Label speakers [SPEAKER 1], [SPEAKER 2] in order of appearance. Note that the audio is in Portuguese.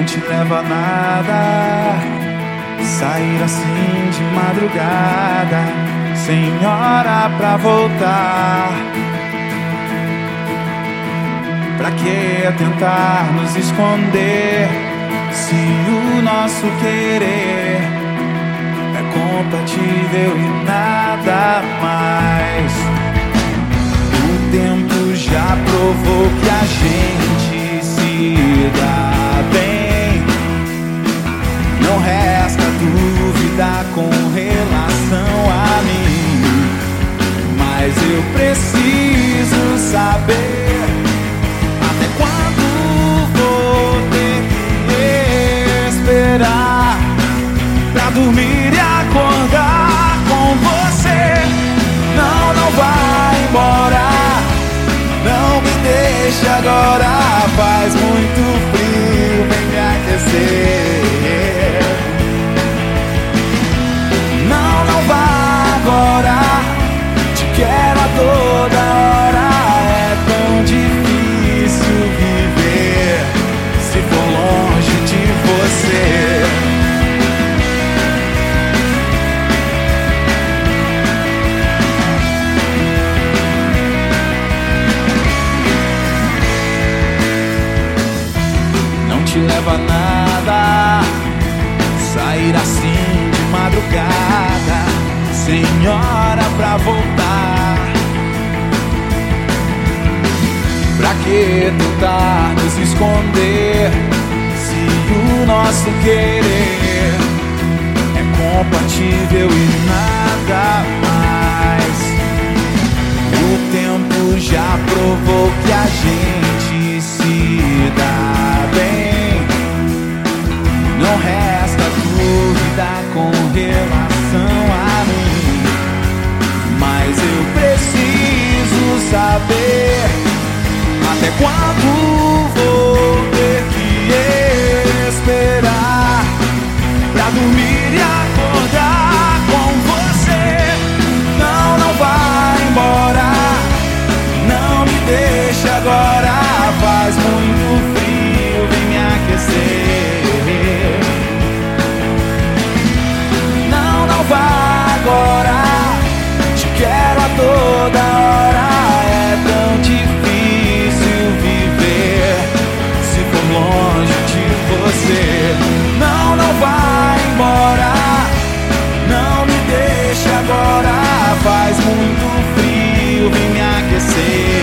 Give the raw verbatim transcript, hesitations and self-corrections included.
[SPEAKER 1] te leva a nada sair assim de madrugada, sem hora pra voltar. Pra que tentar nos esconder, se o nosso querer é compatível e nada mais? O tempo já provou que a gente se dá bem. Não resta dúvida com relação a mim, mas eu preciso saber até quando vou ter que esperar pra dormir e acordar com você. Não, não vai embora, não me deixe agora. Faz muito frio, vem me aquecer. Não, não vá agora, te quero a toda hora. É tão difícil viver se for longe de você. Não te leva a nada sair assim de madrugada, sem hora pra voltar. Pra que tentar nos esconder, se o nosso querer é compatível e nada mais? O tempo já provou que a gente se dá bem. Não resta dúvida com relação a mim, mas eu preciso saber até quando vou ter que esperar pra dormir e acordar com você. Não, não vai embora, não me deixe agora. Faz muito frio, vem me aquecer. Não, não vá agora, te quero a toda hora. É tão difícil viver se for longe de você. Não, não vá embora, não me deixe agora. Faz muito frio, vem me aquecer.